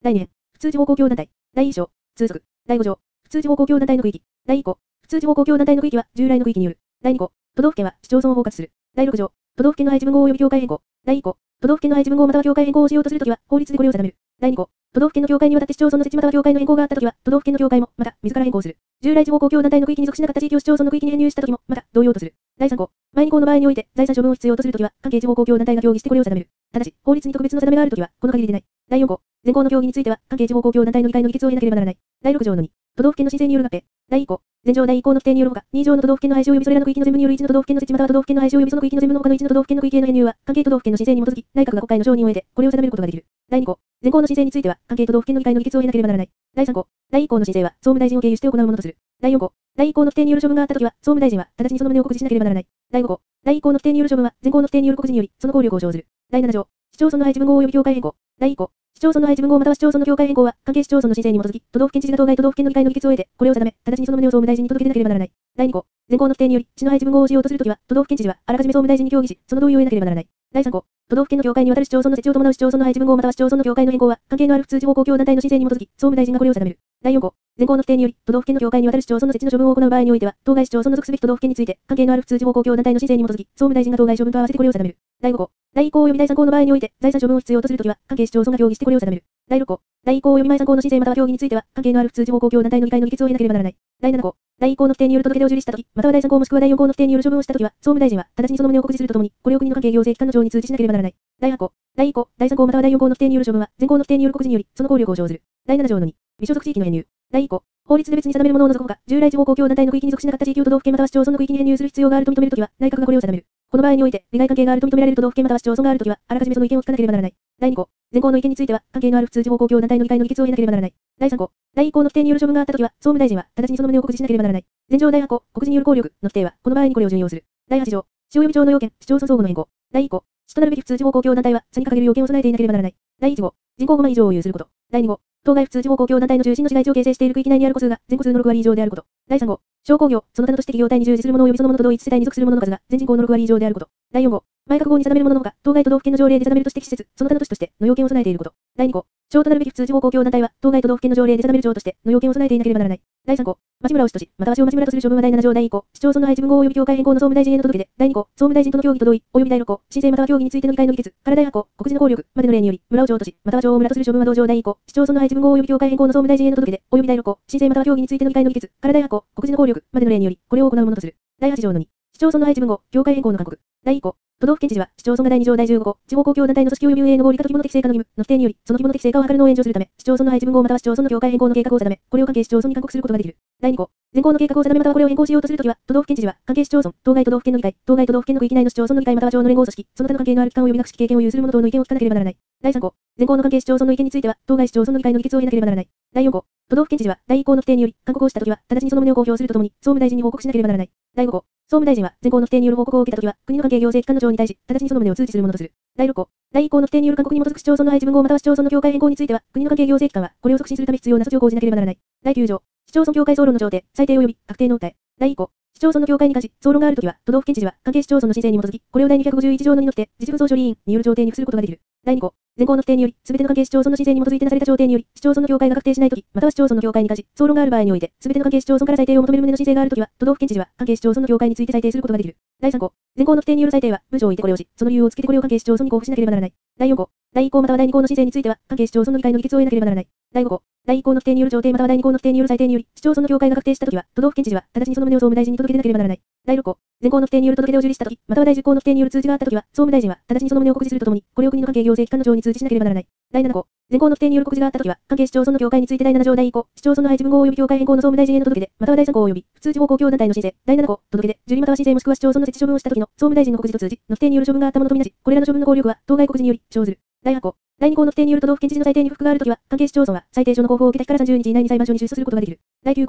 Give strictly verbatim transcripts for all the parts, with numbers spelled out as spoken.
だいに編、普通地方公共団体。だいいっ章、通則。だいご条、普通地方公共団体の区域。だいいっ項、普通地方公共団体の区域は従来の区域による。だいに項、都道府県は市町村を包括する。だいろく条、都道府県の配置分号及び境界変更。だいいっ項、都道府県の配置分号または境界変更をしようとするときは法律でこれを定める。だいに項、都道府県の境界にわたって市町村の設置または境界の変更があったときは都道府県の境界もまた自ら変更する。従来地方公共団体の区域に属しなかった地域を市町村の区域に編入したときもまた同様とする。だいさん項、前に項の場合において財産処分を必要とするときは関係地方公共団体が協議してこれを定める。ただし法律に特別の定めがあるときはこの限りでない。だいよん項、前項の協議については関係地方公共団体の議会の議決を得なければならない。だいろく条のに、都道府県の申請による合併。だいいっ項、前条だいいっ項の規定によるほか、に条の都道府県の廃止及びそれらの区域の全部によるいちの都道府県の設置または都道府県の廃止及びその区域の全部の他のいちの都道府県の区域への編入は関係都道府県の申請に基づき内閣が国会の承認を得てこれを定めることができる。だいに項、前項の申請については関係都道府県の議会の議決を得なければならない。だいさん項、だいいっ項の申請は総務大臣を経由して行うものとする。だいよん項、だいいっ項の規定による処分があったときは総務大臣は直ちにその旨を告示しなければならない。だいご項、だいいっ項の規定による処分は前項の規定による告示によりその効力を生ずる。だいなな条、市町村の配置分号及び境界変更。だいいっ項、市町村の配置分号または市町村の境界変更は関係市町村の申請に基づき都道府県知事が当該都道府県の議会の議決を得てこれを定め直ちにその旨を総務大臣に届け出なければならない。だいに項、前項の規定により市の配置分号をしようとするときは都道府県知事はあらかじめ総務大臣に協議しその同意を得なければならない。だいさん項、都道府県の境界にわたる市町村の設置を伴う市町村の配置分号または市町村の境界の変更は関係のある普通地方公共団体の申請に基づき総務大臣がこれを定める。だいよん項、前項の規定により都道府県の境界にわたる市町村の設置の処分を行う場合においては当該市町村の属すべき都道府県について関係のある普通地方公共団体の申請に基づき総務大臣が当該処分と合わせてこれを定める。だいご項、だいいっ項及びだいさん項の場合において財産処分を必要とするときは関係市町村が協議してこれを定める。だいろっ項、だいいっ項及び前さん項の申請または協議については関係のある普通地方公共団体の議会の議決を得なければならない。だいなな項、だいいっ項の規定による届け出を受理したときまたはだいさん項もしくはだいよん項の規定による処分をしたときは総務大臣は直ちにその旨を告示するとともにこれを国の関係行政機関の長に通知しなければならない。だいはち項、だいいっ項、だいさん項またはだいよん項の規定による処分は前項の規定による告示によりその効力を生ずる。だいなな条のに、未所属地域の編入。だいいっ項、法律で別に定めるものを除くほか、従来地方公共団体の区域に属しなかった地域を都道府県または市町村の区域に編入する必要があると認めるときは、内閣がこれを定める。この場合において、利害関係があると認められる都道府県または市町村があるときは、あらかじめその意見を聞かなければならない。だいに項、前項の意見については、関係のある普通地方公共団体の議会の議決を得なければならない。だいさん項、だいいっ項の規定による処分があったときは、総務大臣は直ちにその旨を告示しなければならない。前条だいはち項、告示による効力の規定は、この場合にこれを準用する。だいはち条、市及び町の要件、市町村相互の変更。だいいっ項、市となるべき普通地方公共団体は、差に掲げる要件を備えていなければならない。だいいち号、人口ごまん以上を有すること。だいに号、当該普通地方公共団体の中心の市街地を形成している区域内にある戸数が全戸数のろく割以上であること。だいさん号、商工業、その他の都市的業態に従事する者及びその者と同一世帯に属する者の数が全人口のろく割以上であること。だいよん号、前閣号に定めるもののほか、当該都道府県の条例で定める都市的施設、その他の都市としての要件を備えていること。だいに項、町となるべき普通地方公共団体は、当該都道府県の条例で定める町としての要件を備えていなければならない。だいさん項、町村を市とし、または市を町村とする処分はだいなな条だいいっ項、市町村の配置分号及び境界変更の総務大臣への届け出。だいに項、総務大臣との協議と同意、及びだいろっ項、申請または協議についての議会の議決からだいはち項、告示の効力までの例により、村を町とし、または町を村とする処分は同条だいいっ項、市町村の配置分号及び境界変更の総務大臣への届け出、及びだいろっ項、申請または協議についての議会の議決からだいはち項、告示の効力までの例により、これを行うものとする。だいはち条のに、市町村の配置分号、境界変更の勧告。だいいっ項、都道府県知事は市町村がだいに条だいじゅうご項、地方公共団体の組織及び運営の合理化と規模の適正化の義務の規定により、その規模の適正化を図るのを援助するため、市町村の配置分号または市町村の境界変更の計画を定め、これを関係市町村に勧告することができる。だいに項、前項の計画を定めまたはこれを変更しようとするときは、都道府県知事は関係市町村、当該都道府県の議会、当該都道府県の区域内の市町村の議会または町の連合組織、その他の関係のある機関及び学識経験を有する者等の意見を聞かなければならない。だいさん項、前項の関係市町村の意見については、当該市町村の議会の議決を得なければならない。だいよん項、都道府県知事はだいいっ項の規定により勧告をしたときは、直ちにその旨を公表するとともに、総務大臣に報告しなければならない。だいご項、総務大臣は前項の規定による報告を受けたときは、国の関係行政機関の長に対し、直ちにその旨を通知するものとする。だいろっ項、だいいっ項の規定による勧告に基づく市町村の配置分号または市町村の境界変更については、国の関係行政機関は、これを促進するため必要な措置を講じなければならない。だいきゅう条、市町村境界総論の調停、裁定及び確定の訴え。だいいっ項、市町村の境界に関し、総論があるときは、都道府県知事は関係市町村の申請に基づき、これをだいにひゃくごじゅういち条のにのって、自治部総処理委員による調停に付することができる。だいに項、前項の規定により、すべての関係市町村の申請に基づいてなされた調停により、市町村の境界が確定しないとき、または市町村の境界に関し、総論がある場合において、すべての関係市町村から裁定を求める旨の申請があるときは、都道府県知事は関係市町村の境界について裁定することができる。だいさん項、前項の規定による裁定は、文書を置いてこれをし、その理由をつけてこれを関係市町村に交付しなければならない。だいよん項、だいいっ項またはだいに項の申請については、関係市町村の議会の議決を得なければならない。だいご項、だいいっ項の規定による調停またはだいに項の規定による裁定により、市町村の境界が確定したときは、都道府県知事は直ちにその旨を総務大臣に届け出なければならない。だいろっ項、前項の規定による届け出を受理したとき、またはだいじゅっ項の規定による通知があったときは、総務大臣は直ちにその旨を告示するとともに、これを国の関係行政機関の長に通知しなければならない。だいなな項、前項の規定による告示があったときは、関係市町村の境界についてだいなな条だいいっ項、市町村の配置分号及び境界変更の総務大臣への届け出、またはだいさん項及び普通地方公共団体の申請、だいなな項、届け出、受理または申請もしくは市町村の設置処分をしたときの総務大臣の告示と通知の規定による処分があったものとみなし、これらの処分の効力は当該告示により生ずる。だいはち項、だいに項の規定による都道府県知事の裁定に不服があるときは、関係市町村は裁定書の交付を受けた日からさんじゅうにち以内に裁判所に出訴することができる。だいきゅう項、市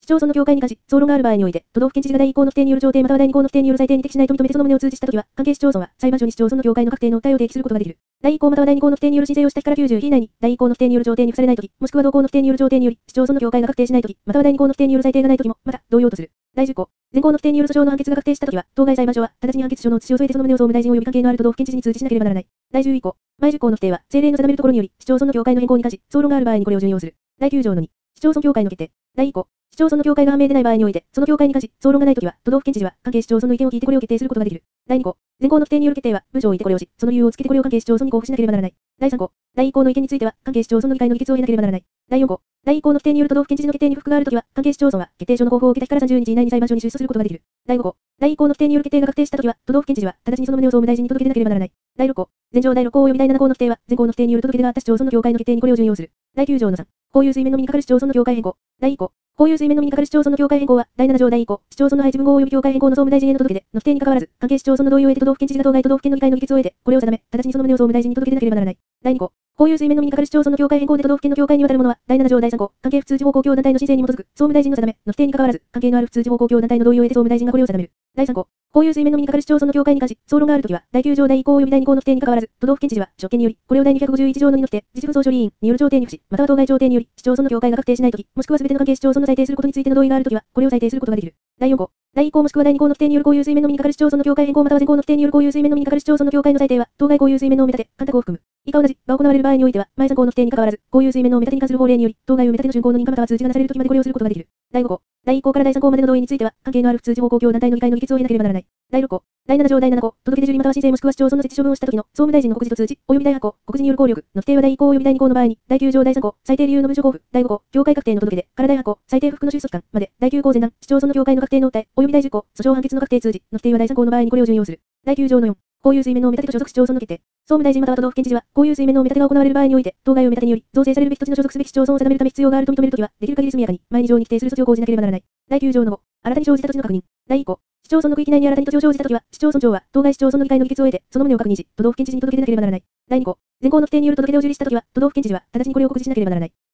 町村の境界に課し、総論がある場合において、都道府県知事が第一項の不定による条定または第二項の不定による裁定に適しないと認めてその旨を通知したときは、関係市町村は裁判所に市町村の境界の確定の訴えを提起することができる。第一項または第二項の不定による申請をした日からきゅうじゅう日以内に、第一項の不定による条定に付されないとき、もしくは同項の不定による条定により、市町村の境界が確定しないとき、または第二項の不定による裁定がないときも、また、同様とする。第じゅっ項。前項の不定による訴訟の判決が確定したときは、当該裁判所は、直ちに判決書の写しを添えてその旨を総務大臣及び関係のある都道府県知事に通知しなければならない。第じゅういっ項。前じゅっ項の不定は、政令の定めるところにより、市町村の境界の変更に課し、総論がある場合にこれを準用する。第きゅう条のに。市町村境界の決定。第いっ項。市町村の境界が判明でない場合において、その境界に課し、総論がないときは、都道府県知事は、関係市町村の意見を聞いてこれを決定することができる。第に項。前項の不定による決定は、文書を置いてこれをし、その理由をつけてこれを関係市町村に交付しなければならない。第さん項。第いっ項の意見については、関係市町村の議会の議決を得なければならない。第よん項。第いっ項の不定による都道府県知事の決定に不服があるときは、関係市町村は、決定書の交付を受けた日からさんじゅうにち以内に裁判所に出所することができる。第ご項。第いっ項の不定による決定が確定したときは、都道府県知事は、直ちにその旨を総務大臣に届け出なければならない。第ろっ項。前条第ろっ項及び第なな項の不定は、前項の不定による届け出があった市町村の境界の決定にこれを準用する。第きゅう条のさん。公有水面のみにかかる市町村の境界変更。第いっ項。公有水面のみにかかる市町村の境界変更は、だいなな条第いっ項、市町村の配置分号及び境界変更の総務大臣への届け出の不定に関わらず、関係市町村の同意を得て都道府県知事が当該都道府県の議会の議決を得て、これを定め、直ちにその旨を総務大臣に届け出なければならない。第に項。公有水面のみにかかる市町村の境界変更で都道府県の境界に渡るものは、だいなな条だいさん項、関係府通地方公共団体の申請に基づく、総務大臣の定め、の不定に関わらず、関係のある府通地方公共団体の同意を得て総務大臣がこれを定める。だいさん項。公有水面のみにかかる市町村の境界に課し、総論があるときは、だいきゅう条だいいっ項及びだいに項の不定に関わらず、都道府県知事は、職権により、これをだいにひゃくごじゅういち条のにのって、自治府総処理委員による条定に付し、または当該条定により、市町村の境界が確定しないとき、もしくはすべての関係市町村の裁定することについての同意があるときは、これを裁定することができる。だいよん項。だいいっ項もしくはだいに項の不定による公有水面のみにかかる市町村の境界変更または前項の不定による公有水面のみにかかる市町村の境界の裁定は、当該公有水面の埋め立て、干拓を含む。以下同じが行われる場合においては、前さん項の不定に関わらず、公有水面の埋め立てに関する法令により、当該埋め立ての竣工の認可または通知がなされるときまでこれをすることができる。だいご項。だいいっ項からだいさん項までの同意については、関係のある府通地方公共団体の議会の議決を得なければならない。だいろっ項。だいなな条だいなな項、届け出受理または申請もしくは市町村の設置処分をしたときの総務大臣の告示と通知、及びだいはち項、告示による効力の不定はだいいっ項及びだいに項の場合に、だいきゅう条だいさん項、裁定理由の文書交付、だいご項、境界確定の届け出、からだいはち項、裁定不服の収束期間まで、だいきゅう項前段、市町村の境界の確定の訴え、及びだいじゅっ項、訴訟判決の確定通知の不定はだいさん項の場合にこれを準用する。だいきゅう条のよん。公有水面の埋め立てと所属市町村の決定。総務大臣または都道府県知事は、公有水面の埋め立てが行われる場合において、当該埋め立てにより、造成されるべき土地の所属すべき市町村を定めるため必要があると認めるときは、できる限り速やかに、前に条に規定する措置を講じなければならない。だいきゅう条のご、新たに生じた土地の確認。だいいっ項。市町村の区域内に新たに土地を生じたときは、市町村長は、当該市町村の議会の議決を得て、その旨を確認し、都道府県知事に届け出なければならない。だいに項。前項の不定による届け出を受理したときは、都道府県知事は、直ちにこれを告示しなければならない。